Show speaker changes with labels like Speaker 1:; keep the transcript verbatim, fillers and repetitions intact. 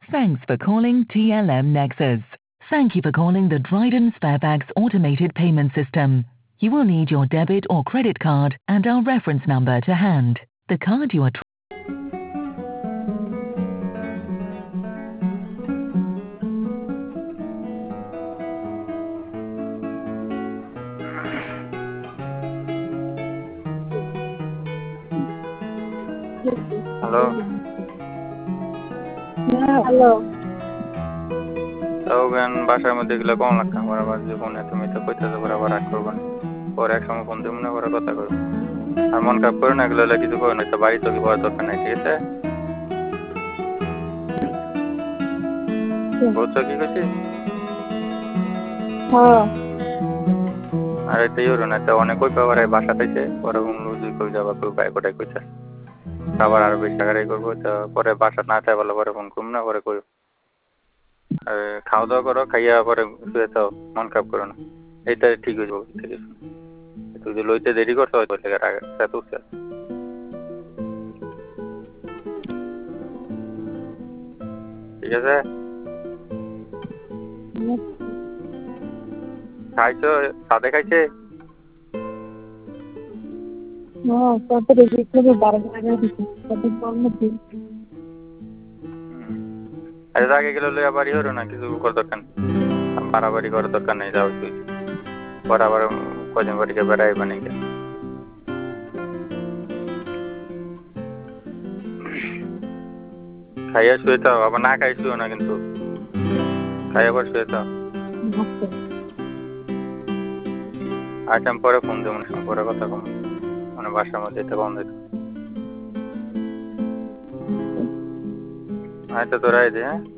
Speaker 1: Thanks for calling T L M Nexus. Thank you for calling the Dryden Sparebags automated payment system. You will need your debit or credit card and our reference number to hand. The card you are tr-
Speaker 2: hello.
Speaker 3: হ্যাঁ, hello.
Speaker 2: তাও জ্ঞান বাসার মধ্যে গেলে কম লাগতাম বরাবর যে ফোনে তুমি তো কইতেছো বরাবর রাগ করবো না, পরে এক সময় ফোন দিব না, পরে কথা করবো। আর মন খারাপ করে না, এগুলো হলে কিছু করে না, তো বাড়ি তো কি করার দরকার নাই, ঠিক আছে? বুঝছো কি করছি?
Speaker 3: হ্যাঁ।
Speaker 2: আর এটা ইউরো না, তো অনেক কই পাবার বাসা থেকে পরে লুজি কই যাবা কই বাইক ওটাই কইছে আবার আরো বেশি টাকারাই করবো, তো পরে বাসা না চাই বলে পরে ফোন করবো না, পরে কই আর খাওয়া দাওয়া করো, খাইয়া পরে শুয়ে থাও, মন খারাপ করো না, এইটা ঠিক হয়ে যাবো। তুই যে লইতে দেরি করছো হয়তো লেগে আগে উঠছে। ঠিক আছে, খাইছো? সাদে খাইছে?
Speaker 3: হ্যাঁ, তারপরে বিকেলে বারবার দিচ্ছে তারপর বলছি
Speaker 2: আরে আগে গেলে লইয়া বাড়ি হলো না, কিছু করার দরকার নেই, বাড়াবাড়ি করার দরকার নেই, যাও তুই পরে আবার কদিন বাড়িকে বেড়াই বানাই গে খাইয়া শুয়ে থাও, আবার না খাই শুয়ে না, কিন্তু খাইয়া আবার শুয়ে থাও। আচ্ছা আমি পরে ফোন দেবো, পরে কথা কম, মানে বাসার মধ্যে এটা বন্ধ দিত। আচ্ছা তোরাই দে, হ্যাঁ।